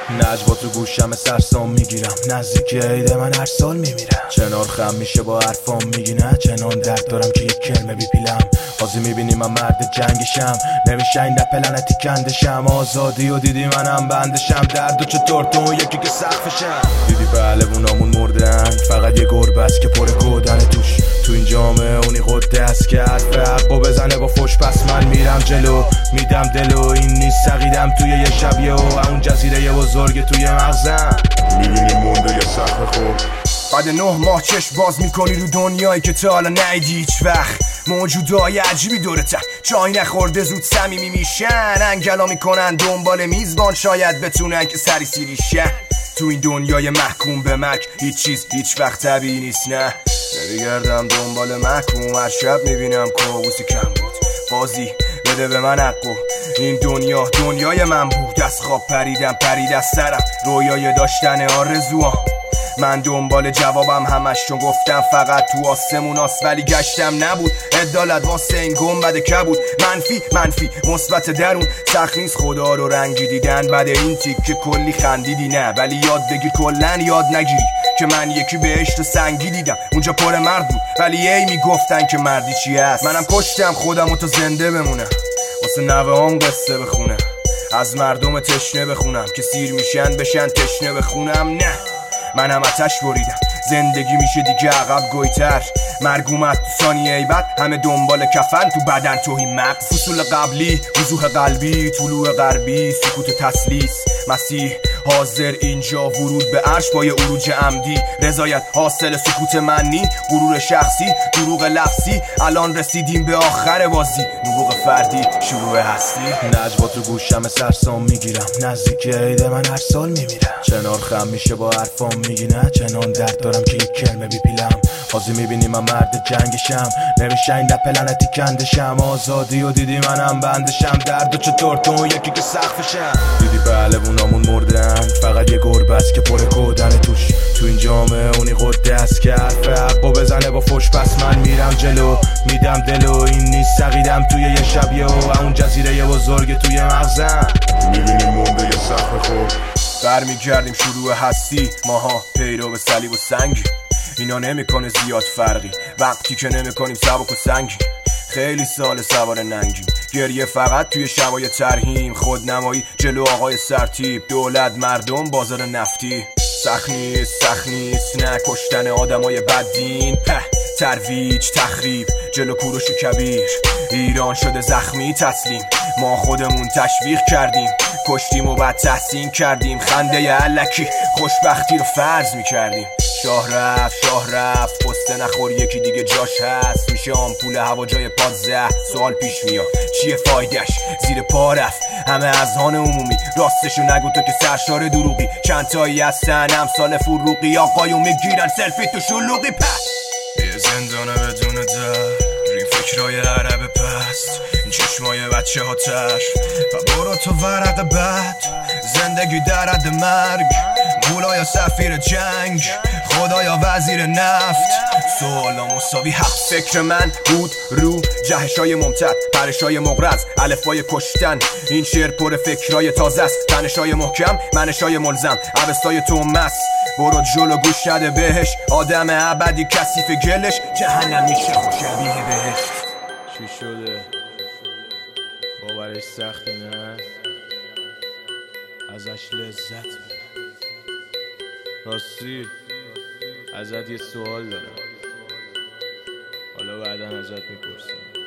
نجوا تو گوشم سرسام میگیرم، نزدیک عید من هر سال میمیرم. چنار خم میشه با حرفام میگی نه، چنان درد دارم که یک کلمه بیپیلم. قاضی میبینی من مرد جنگشم، نمیشه این دپلنتی کندشم. آزادی و دیدی منم بندشم، درد و چطور تو یکی که سقفشم. دیدی پهلوونامون مردن، فقط یه گربه است که پر کودن توش. تو این جامعه اونی خود دست که حرف حقو بزنه با فش. پس من میرم جلو میدم دلو، این نیست سقیدم توی یه شبیه و اون جزیره یه بزرگ توی مغزم. میبینی مونده یه سخت خوب. بعد 9 ماه چشم باز میکنی رو دنیایی که تا حالا ندیدی هیچ وقت. موجودای عجیبی دورتن، جای نخورده زود صمیمی میشن. انگلا میکنن دنبال میزبان، شاید بتونن که سری سیریشن. تو این دنیای محکوم به مک هیچ چیز هیچ وقت طبیعی نیست. نه نمیگردم دنبال محکوم، هر شب میبینم کابوسی کم بود. بازی بده به من حقو، این دنیا دنیای من بود. از خواب پریدم پرید از سرم رویای داشتن آرزوام. من دنبال جوابم همش، چون گفتم فقط تو آسمون است ولی گشتم نبود. عدالت واسه این گنبد کبود، منفی مثبت درون. سخت نیست خدا رو رنگی دیدن، بعد این تیک که کلی خندیدی نه. ولی یاد بگیر کلن یاد نگیری که من یکی بهشت سنگی دیدم، اونجا پر مرد بود ولی ای میگفتن که مردی چی هست. منم کشتم خودم و تا زنده بمونم، واسه نوه هم قصه بخونم. از مردم تشنه بخونم که سیر میشن بشن تشنه بخونم. نه منم آتش بریدم، زندگی میشه دیگه عقب گویتر. مرگ اومد تو ثانیه ای بعد، همه دنبال کفن تو بدن توهی مغز. فصول قبلی وضوح قلبی، طلوع غربی سکوت تسلیس. مسیح حاضر اینجا ورود به عرش با یه عروج عمدی. رضایت حاصل سکوت منی، غرور شخصی دروغ لفظی. الان رسیدیم به آخر بازی، نبوغ فردی شروع هستی. نجوا تو گوشم سرسام میگیرم، نزدیک عید من هر سال میمیرم. چنار خم میشه با حرفام میگی نه، چنان درد دارم که یک کلمه بیپیلم. قاضی میبینی من مرد جنگشم، نمیشه این دپلنتی کندشم. آزادی و دیدی منم بندشم، درد و چطور تو یکی که سقفشم. دیدی پهلوونامون مردن، فقط یه گربه است که پر کودن توش. تو این جامعه اونی خود دست که حرف حقو بزنه با فش. پس من میرم جلو میدم دلو، این نیست سقیدم توی یه شبیه و اون جزیره یه بزرگ توی مغزم. میبینی مونده یه سخت خوب. برمیگردیم شروع هستی، ماها پیرو به صلیب و سنگ. اینا نمیکنه زیاد فرقی وقتی که نمیکنیم سبک و سنگی. خیلی سال سوار ننگیم، گریه فقط توی شبای ترهیم. خودنمایی جلو آقای سرتیپ، دولت مردم بازار نفتی. سخت نیست نه کشتن آدمای بدین. ترویج تخریب جلو کوروش کبیر. ایران شده زخمی تسلیم، ما خودمون تشویق کردیم. کشتیم و بعد تحسین کردیم، خنده علکی خوشبختی رو فرض میکردیم. شاه رفت پسته نخور یکی دیگه جاش هست. میشه آمپول هوا جای 15. سوال پیش میاد چیه فایدش، زیر پا رفت همه اذهان عمومی. راستشو نگو تو که سرشار دروغی. چند تایی هستن امثال فروغی، آقایون میگیرن سلفی تو شلوغی. یه زندانه بدون در، این فکرای عرب پست، این چشمای بچه ها تر و برو تو ورق بعد. زندگی در حد مرگ، مولا یا سفیر جنگ، خدا یا وزیر نفت. سوالا مساوی حق. فکر من بود رو جهشای ممتد، پرشای مغرض، الفبای کشتن. این شعر پر فکرای تازه است، تنشای محکم منشای ملزم. عبستای تومس برو جلو گوش نده بهش. آدم ابدی کثیف گلش، جهنم میشه خوشبیه بهشت. چی شده؟ باورش سخته نه؟ ازش لذت راستی ازت یه سوال دارم، حالا بعداً ازت میپرسم.